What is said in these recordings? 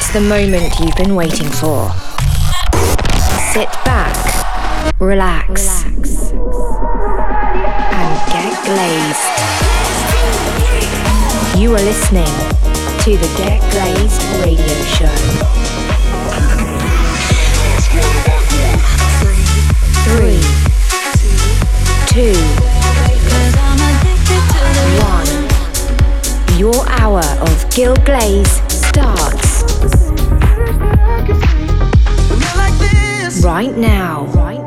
It's the moment you've been waiting for. Sit back, relax, and get glazed. You are listening to the Get Glazed Radio Show. 3, 2, 1. Your hour of Gil Glaze starts right now.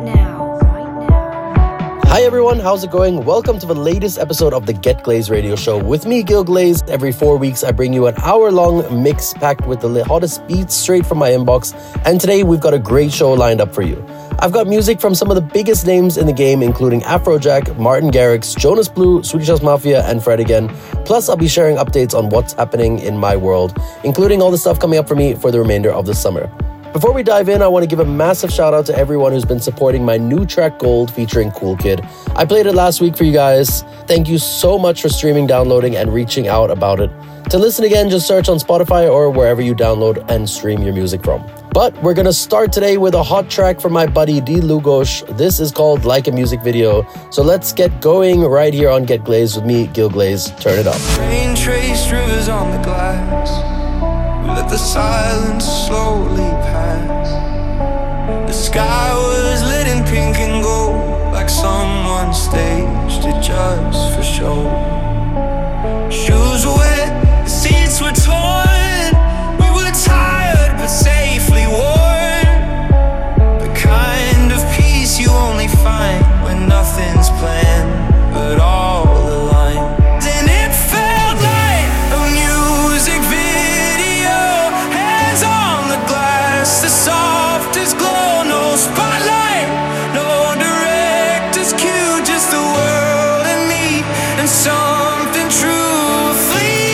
Hi everyone, how's it going? Welcome to the latest episode of the Get Glazed Radio Show. With me, Gil Glaze. Every 4 weeks, I bring you an hour-long mix packed with the hottest beats straight from my inbox. And today, we've got a great show lined up for you. I've got music from some of the biggest names in the game, including Afrojack, Martin Garrix, Jonas Blue, Swedish House Mafia, and Fred again. Plus, I'll be sharing updates on what's happening in my world, including all the stuff coming up for me for the remainder of the summer. Before we dive in, I want to give a massive shout out to everyone who's been supporting my new track Gold featuring Cool Kid. I played it last week for you guys. Thank you so much for streaming, downloading, and reaching out about it. To listen again, just search on Spotify or wherever you download and stream your music from. But we're going to start today with a hot track from my buddy D. Lugos. This is called Like a Music Video. So let's get going right here on Get Glazed with me, Gil Glaze. Turn it up. Rain traced rivers on the glass. We let the silence slowly pass. The sky was lit in pink and gold, like someone staged it just for show. Shoes were wet, the seats were torn. We were tired but safely worn. The kind of peace you only find when nothing's planned but all aligned. And it felt like a music video. Hands on the glass, the softest glow. No spotlight, no director's cue, just the world and me and something true fleeting.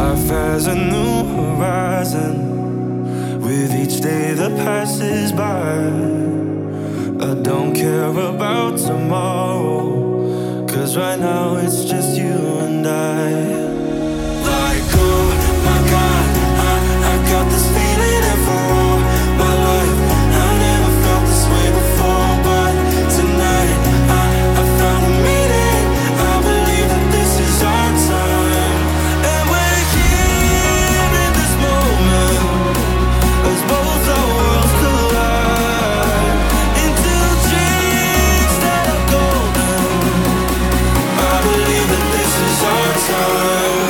Life has a new horizon with each day that passes by. I don't care about tomorrow, 'cause right now it's just you and I. Like, oh my God, I got this feeling and for all my life I never felt this way before. But tonight I found a meaning. I believe that this is our time, and we're here in this moment as both our worlds collide into dreams that are golden. I believe that this is our time.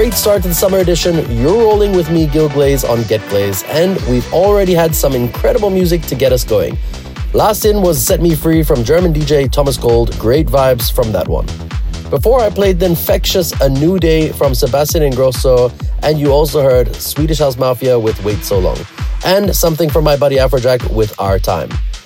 great start to the summer edition. You're rolling with me, Gil Glaze, on Get Glaze, and we've already had some incredible music to get us going. Last in was Set Me Free from German DJ Thomas Gold. Great vibes from that one. Before I played the infectious A New Day from Sebastian Ingrosso, and you also heard Swedish House Mafia with Wait So Long, and something from my buddy Afrojack with Our Time.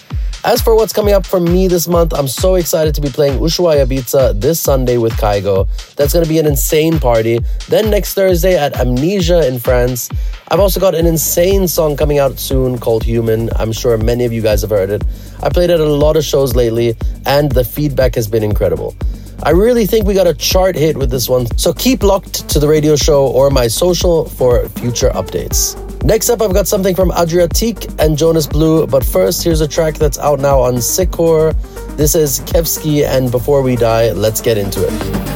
As for what's coming up for me this month, I'm so excited to be playing Ushuaia Ibiza this Sunday with Kygo. That's going to be an insane party. Then next Thursday at Amnesia in France. I've also got an insane song coming out soon called Human. I'm sure many of you guys have heard it. I played it at a lot of shows lately, and the feedback has been incredible. I really think we got a chart hit with this one, so keep locked to the radio show or my social for future updates. Next up, I've got something from Adriatique and Jonas Blue, but first, here's a track that's out now on Sikor. This is Kevski, and Before We Die, let's get into it.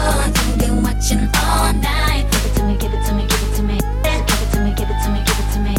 Give it to me, give it to me, give it to me. Give it to me, give it to me, give it to me.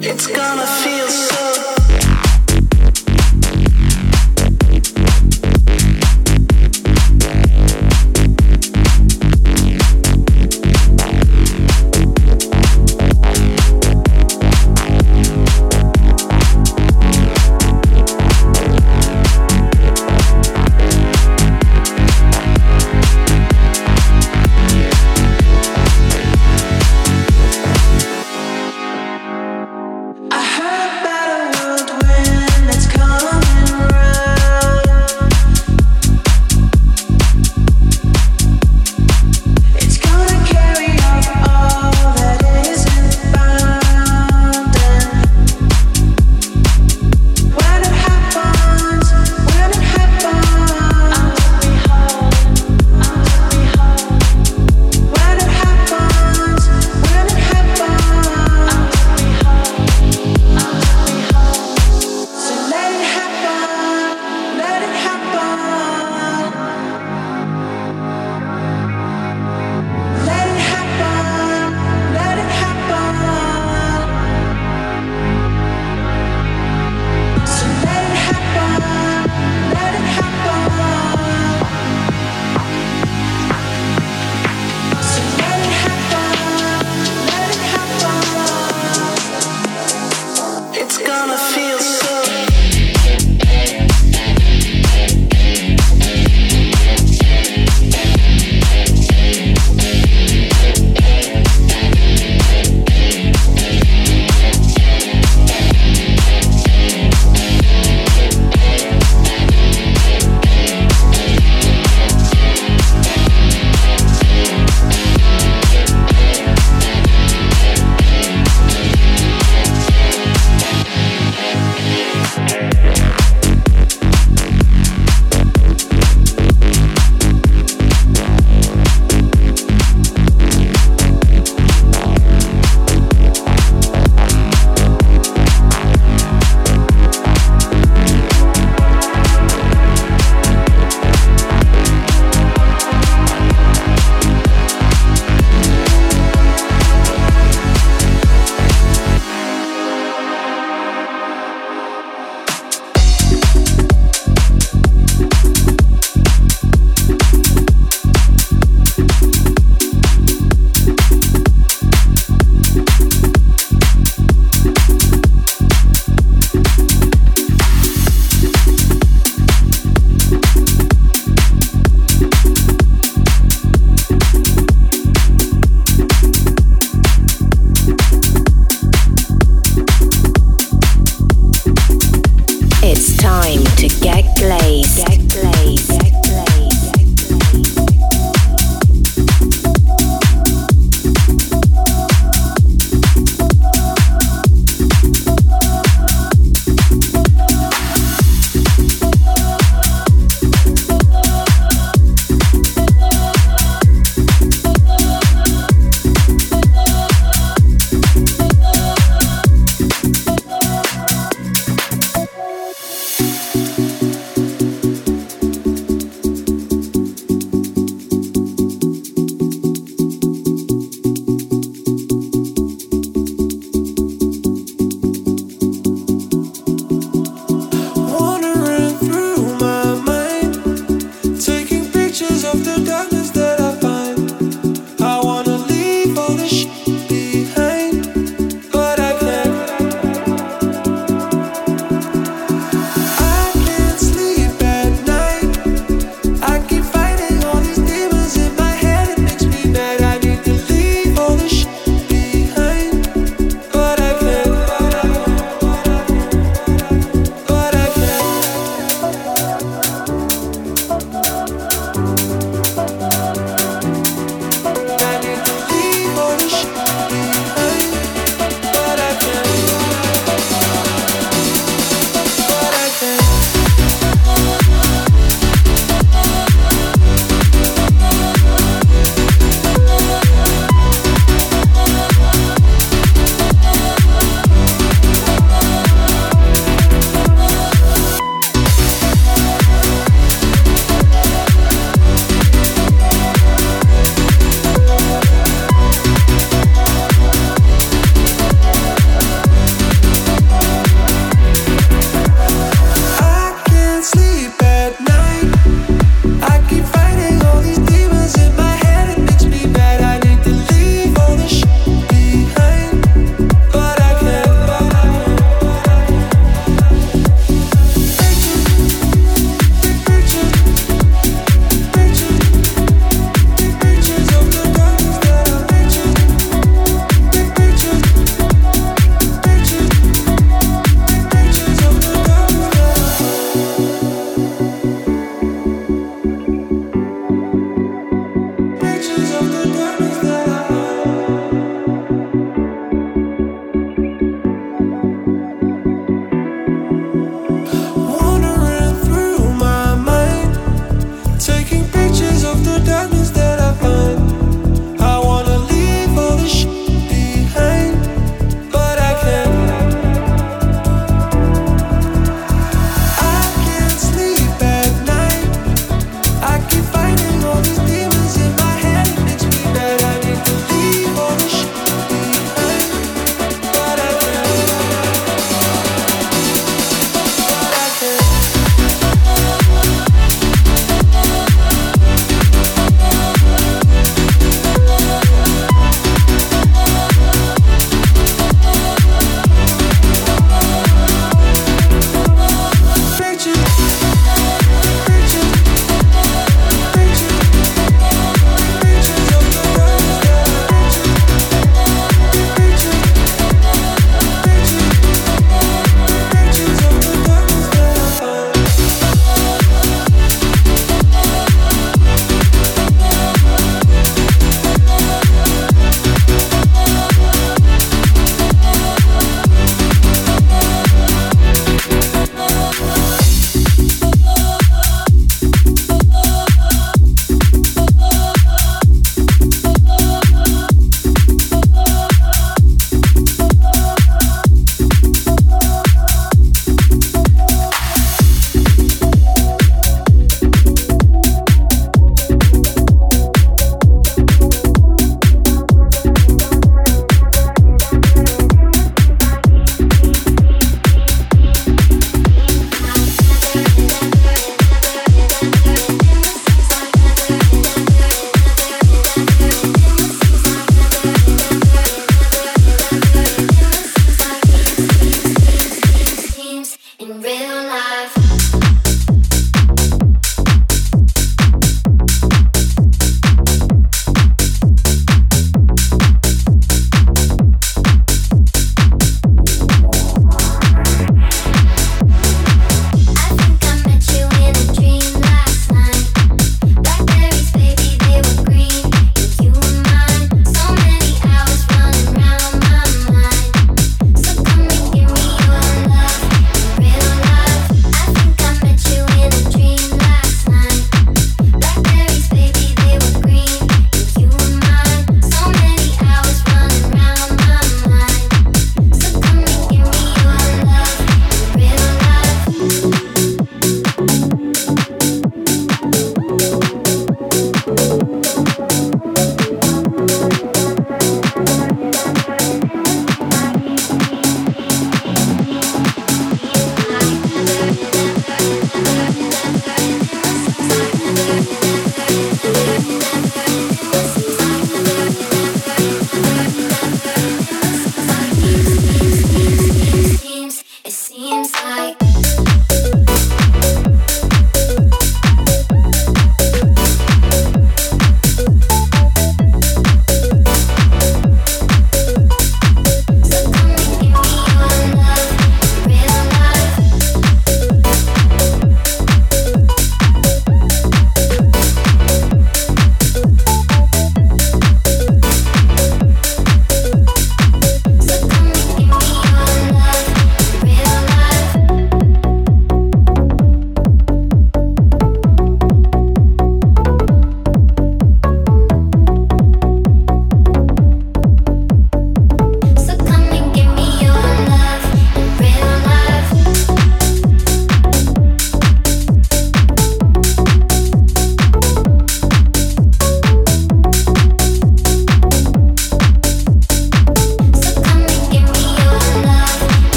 It's gonna feel so.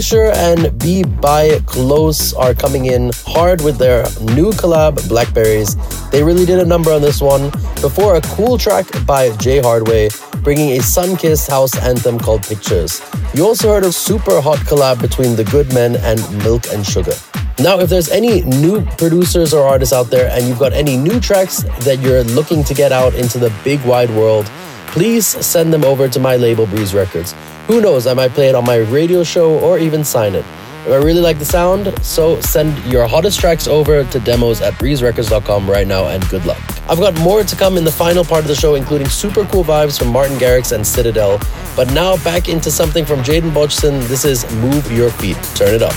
Future and Be By Close are coming in hard with their new collab, Blackberries. They really did a number on this one. Before, a cool track by Jay Hardway, bringing a sun-kissed house anthem called Pictures. You also heard a super hot collab between The Good Men and Milk and Sugar. Now, if there's any new producers or artists out there and you've got any new tracks that you're looking to get out into the big wide world, please send them over to my label, Breeze Records. Who knows, I might play it on my radio show or even sign it. If I really like the sound, so send your hottest tracks over to demos@breezerecords.com right now, and good luck. I've got more to come in the final part of the show, including super cool vibes from Martin Garrix and Citadel. But now back into something from Jaden Bodgson. This is Move Your Feet. Turn it up.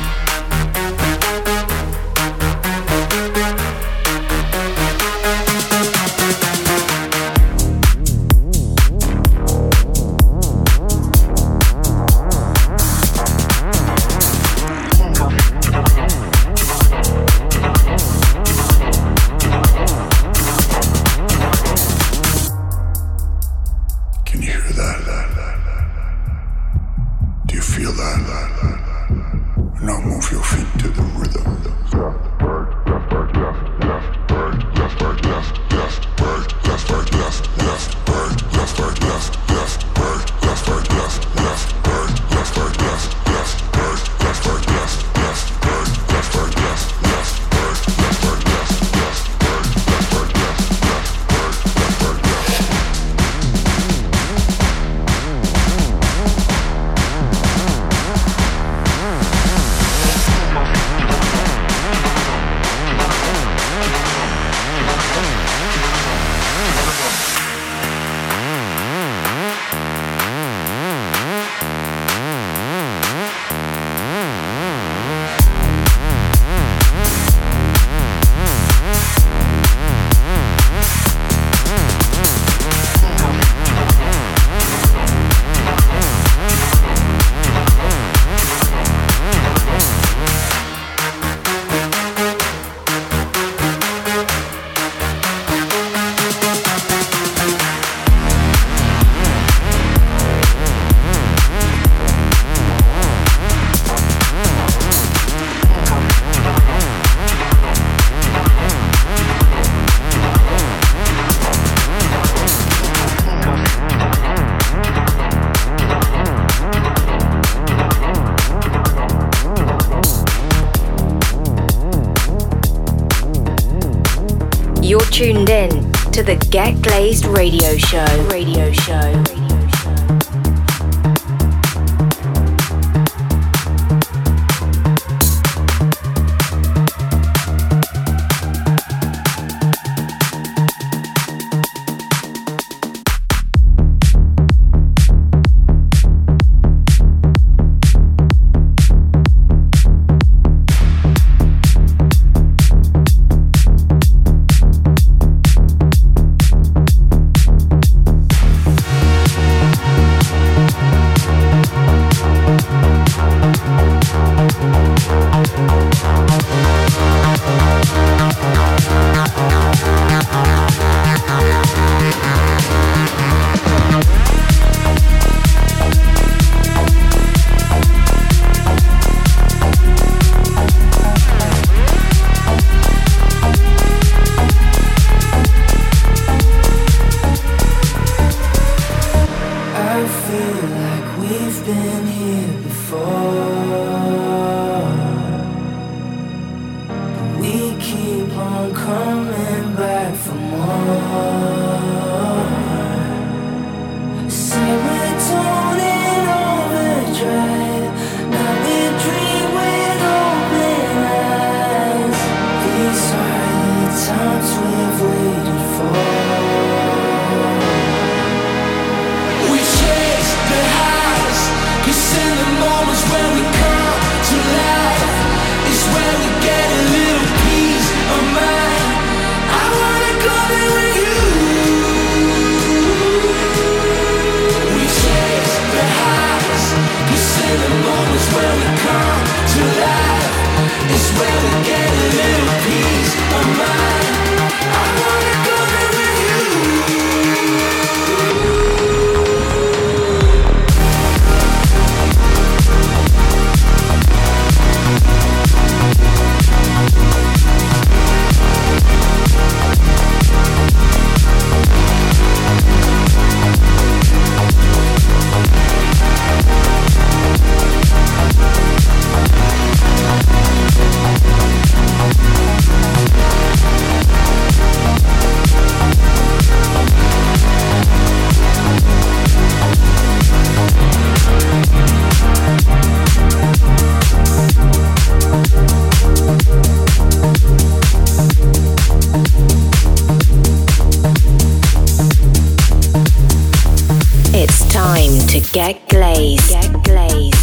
You're tuned in to the Get Glazed Radio Show. We chase the highs, 'cause Get glazed. Get glazed.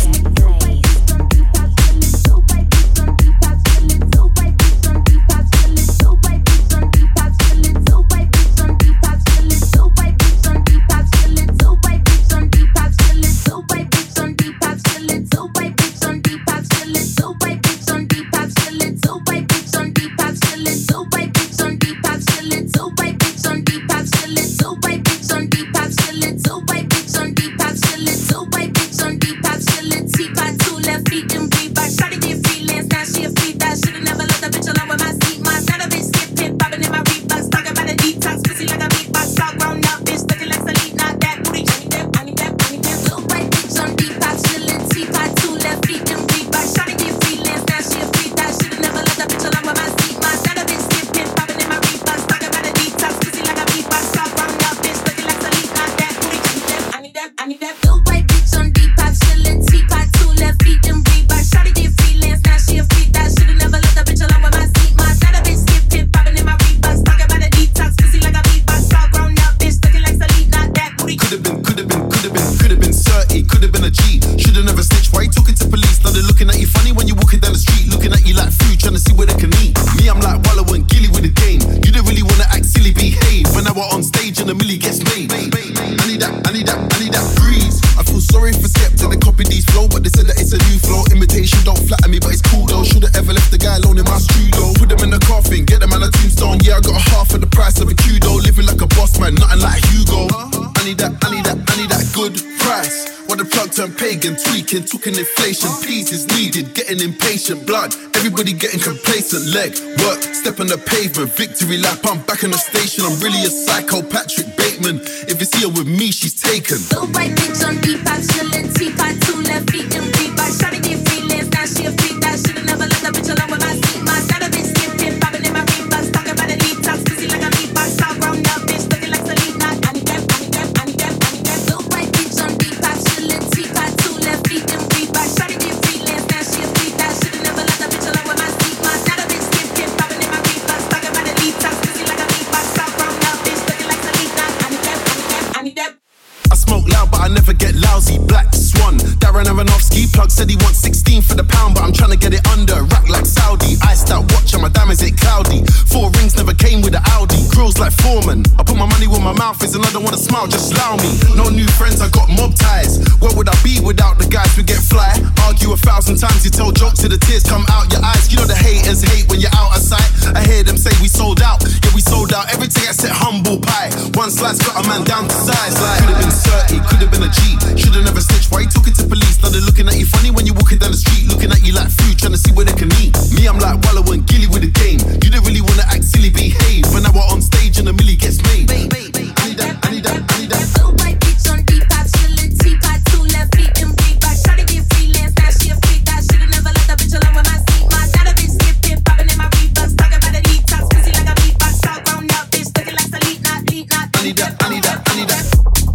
Talking inflation, peace is needed, getting impatient, blood, everybody getting complacent, leg, work, step on the pavement, victory lap, I'm back on the station, I'm really a psycho, Patrick Bateman, if it's here with me, she's taken. Low white bitch on Depop, chillin', teapot, 2 left feet in Reebok, shawty get freelance, now she a freak, that should've never let that bitch alone with my seat, my side of it skipping, popping in my Reeboks, talking about a detox, pussy like a beatbox, all grown up, bitch, looking like Selena, I need that, I need that, I need that, I need that. Low white bitch on Depop, chillin', teapot, 2 left feet in Reebok, shawty get freelance, now she a freak, that should've never let that bitch alone with my seat, my side of it skipping, popping in my Reeboks, talking about a detox, pussy like a beatbox, all grown up, bitch, looking like Selena, I need that, I need that, I need that. I smoke loud, but I never get lousy. Black Swan, Darren Aronofsky. Plug said he wants 16 for the pound, but I'm trying to get it under. Rack like Saudi. Iced out watch and my diamonds ain't cloudy. 4 rings never came with an Audi. Grills like Foreman. I put my money where my mouth is and I don't wanna smile, just allow me. No new friends, I got mob ties. Where would I be without the guys who get fly? Argue 1,000 times, you tell jokes till the tears come out your eyes. You know the haters hate when you're out of sight. I hear them say we sold out. Yeah, we sold out. Everything I said humble pie. One slice got a man down to size. Like, could've been 30, could've been a G. Should've never snitched. Why you talking to police? Now they're looking at you funny when you're walking down the street. Looking at you like food, trying to see where they can eat. Me, I'm like Wallow and Gilly with the game. You don't really wanna act silly, behave. When I were on stage and the milli gets made. I need that, I need that, I need that. Low white bitch on Depop, chillin', teapot, 2 left feet in Reebok, shawty get freelance, now she a freak, that should've never let that bitch alone with my seat, my side of it skipping, popping in my Reeboks, talking about a detox, pussy like a beatbox, all grown up, bitch, looking like Selena, I need that, I need that, I need that.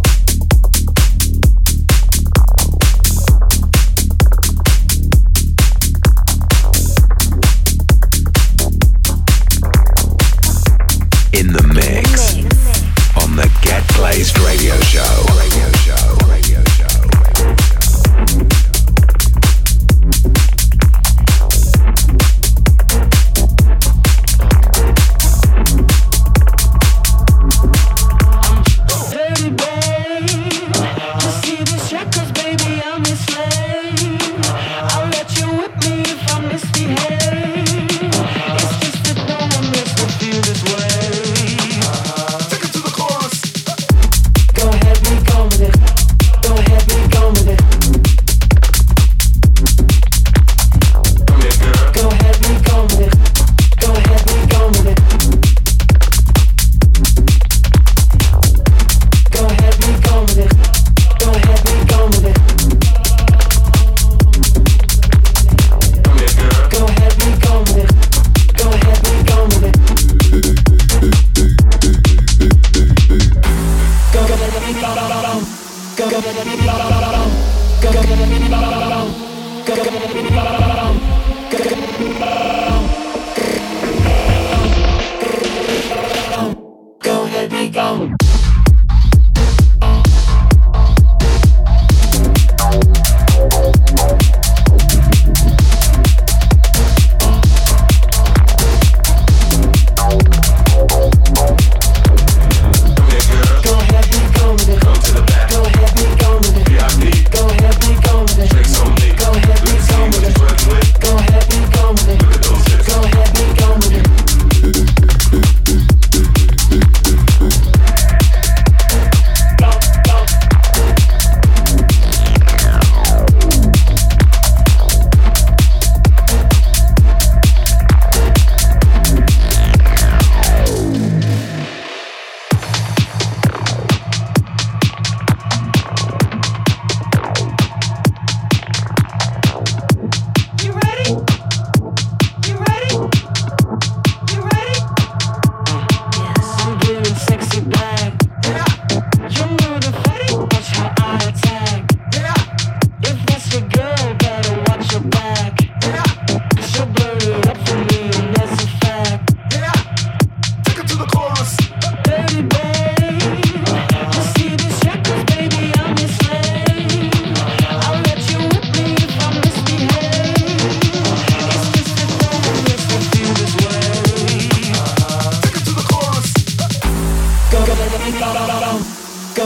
In the mix on the Get Glazed Radio Show.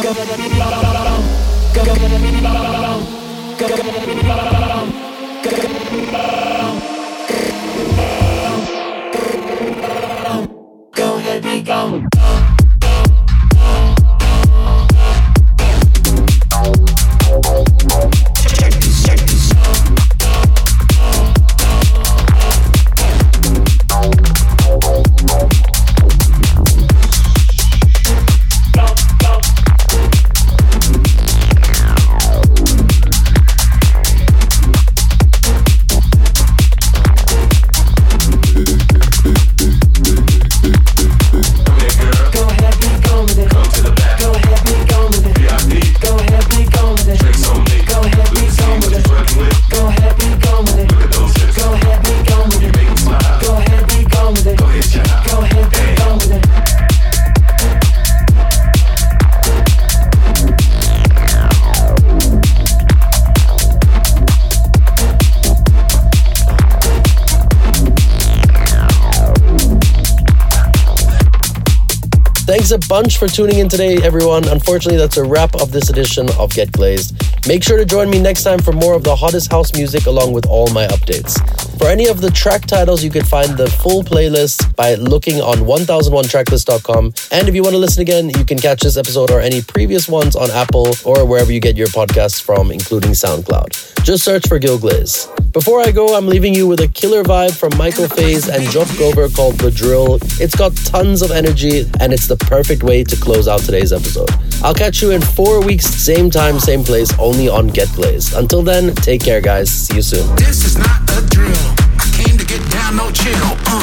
Go ahead, be gone. Thanks a bunch for tuning in today, everyone. Unfortunately, that's a wrap of this edition of Get Glazed. Make sure to join me next time for more of the hottest house music along with all my updates. For any of the track titles, you can find the full playlist by looking on 1001tracklist.com. And if you want to listen again, you can catch this episode or any previous ones on Apple or wherever you get your podcasts from, including SoundCloud. Just search for Gil Glaze. Before I go, I'm leaving you with a killer vibe from Michael Faze and Job Gover called The Drill. It's got tons of energy and it's the perfect way to close out today's episode. I'll catch you in 4 weeks, same time, same place, only on Get Glazed. Until then, take care, guys. See you soon. This is not a drill. I came to get down, no chill.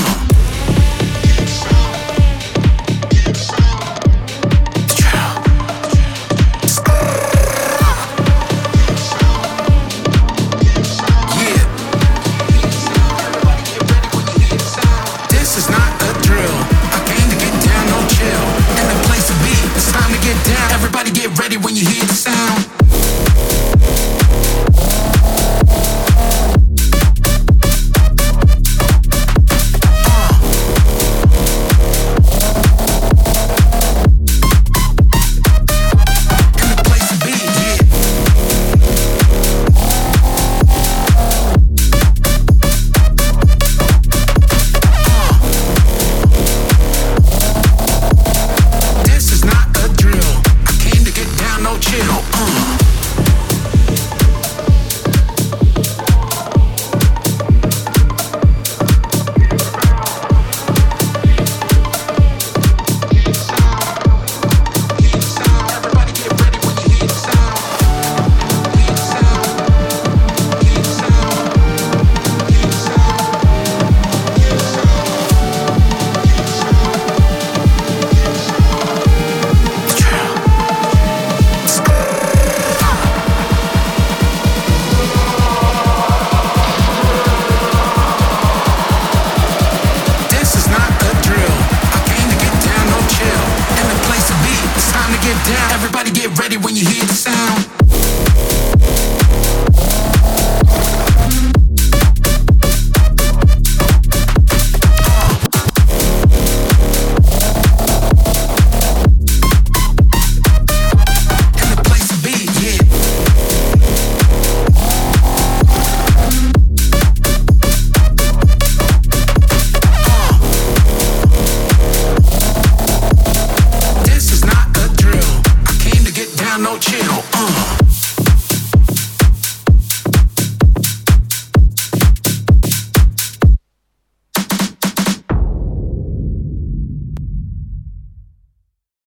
Everybody get ready when you hear the sound. Everybody get ready when you hear the sound. No chill.